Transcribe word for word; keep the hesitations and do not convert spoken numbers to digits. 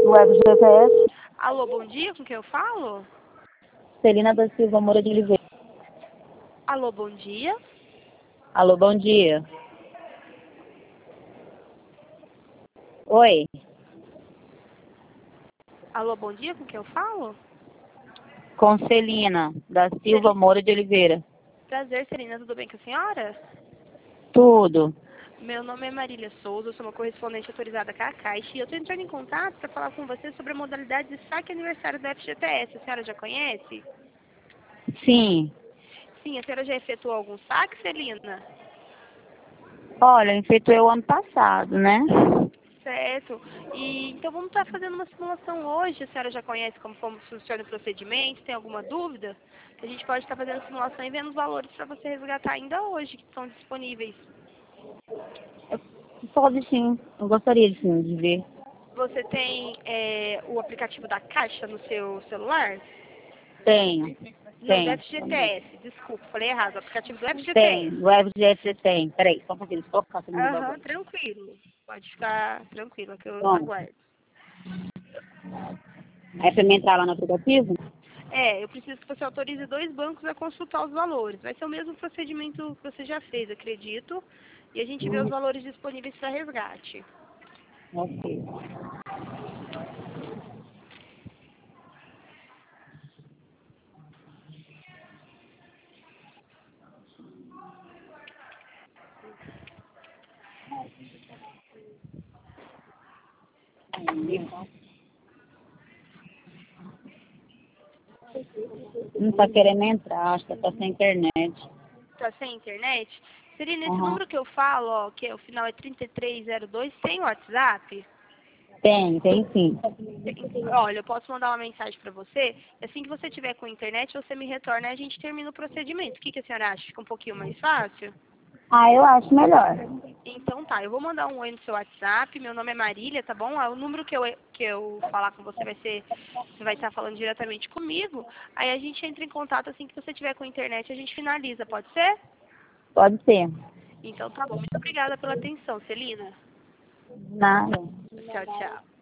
Web G P S. Alô, bom dia, com quem eu falo? Celina da Silva Moura de Oliveira. Alô, bom dia. Alô, bom dia. Oi. Alô, bom dia, com quem eu falo? Com Celina da Silva Celi- Moura de Oliveira. Prazer, Celina, tudo bem com a senhora? Tudo. Meu nome é Marília Souza, eu sou uma correspondente autorizada com a Caixa e eu estou entrando em contato para falar com você sobre a modalidade de saque aniversário do F G T S. A senhora já conhece? Sim. Sim, a senhora já efetuou algum saque, Celina? Olha, efetuei o ano passado, né? Certo. E então vamos estar fazendo uma simulação hoje. A senhora já conhece como, como funciona o procedimento? Tem alguma dúvida? A gente pode estar fazendo a simulação e vendo os valores para você resgatar ainda hoje, que estão disponíveis. Pode sim. Eu gostaria de, sim, de ver. Você tem é, o aplicativo da Caixa no seu celular? Tenho. Não, do Tenho. F G T S, desculpa, falei errado. O aplicativo do F G T S. Tem. Web G P S tem. Peraí, só um pouquinho. Deixa eu colocar o do Aham, bagulho. tranquilo. Pode ficar tranquila que eu Bom, aguardo. é pra mim entrar lá no aplicativo? É, eu preciso que você autorize dois bancos a consultar os valores. Vai ser o mesmo procedimento que você já fez, acredito. E a gente vê os Hum, valores disponíveis para resgate. ok. Não tá querendo entrar, acho que tá sem internet. Tá sem internet? Seria nesse Aham. número que eu falo, ó, que o final é trinta e três zero dois, tem WhatsApp? Tem, tem sim. Tem. Olha, eu posso mandar uma mensagem para você. Assim que você tiver com internet, você me retorna e a gente termina o procedimento. O que, que a senhora acha? Fica um pouquinho mais fácil? Ah, eu acho melhor. Então tá, eu vou mandar um oi no seu WhatsApp, meu nome é Marília, tá bom? Ah, o número que eu, que eu falar com você vai ser, você vai estar falando diretamente comigo, aí a gente entra em contato assim que você tiver com a internet, a gente finaliza, pode ser? Pode ser. Então tá bom, muito obrigada pela atenção, Celina. Nada. Tchau, tchau.